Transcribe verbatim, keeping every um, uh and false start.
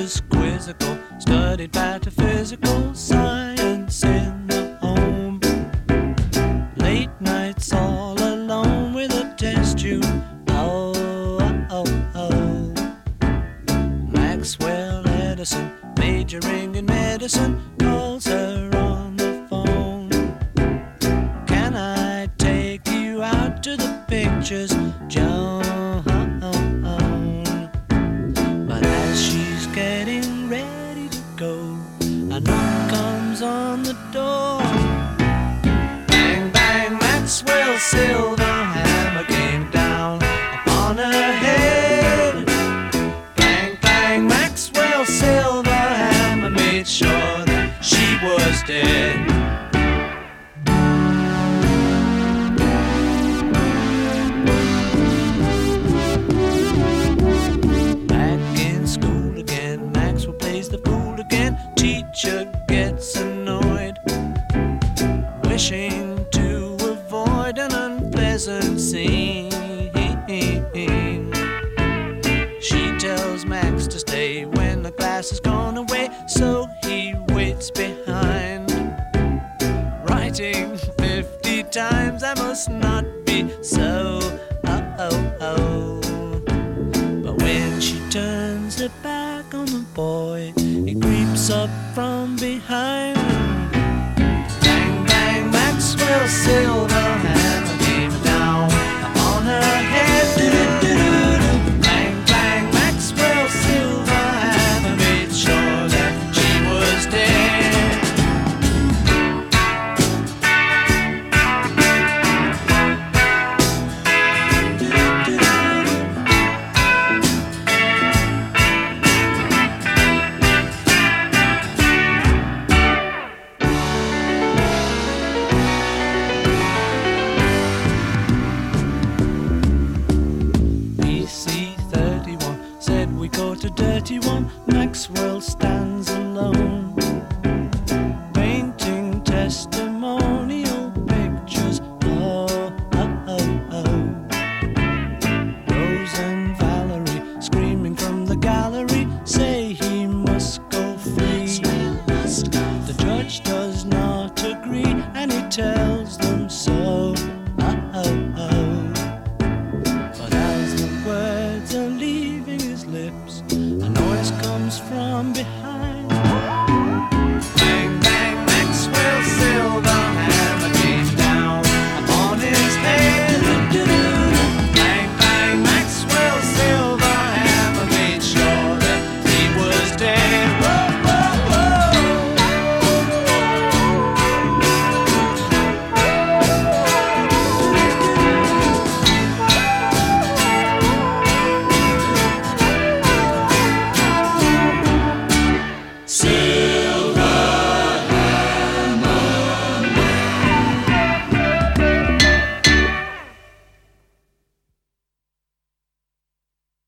was quizzical, studied pataphysical science in the home. Late nights all alone with a test tube. Oh, oh, oh, oh. Maxwell Edison, majoring in medicine, calls her on the phone. Can I take you out to the pictures, Joan? But as she's getting ready to go, a knock comes on the door. Bang, bang, Maxwell's silver hammer came down upon her head. Bang, bang, Maxwell's silver hammer made sure that she was dead. Teacher gets annoyed, wishing to avoid an unpleasant scene. She tells Max to stay when the class has gone away, so he waits behind, writing fifty times, I must not be so. Oh, oh, oh. But when she turns her back on the boy, he creeps up from behind. Bang, bang, Maxwell's silver hammer came down on her head. Do-do-do-do-do. Bang, bang, Maxwell's silver hammer made sure that she was dead. Dirty one, Maxwell stands alone, painting testimonial pictures. Oh, oh, oh, oh. Rose and Valerie, screaming from the gallery, say he must go free. The judge does not agree, and he tells them so. Oh, oh, oh. But as the words are leaving his lips, a noise comes from behind.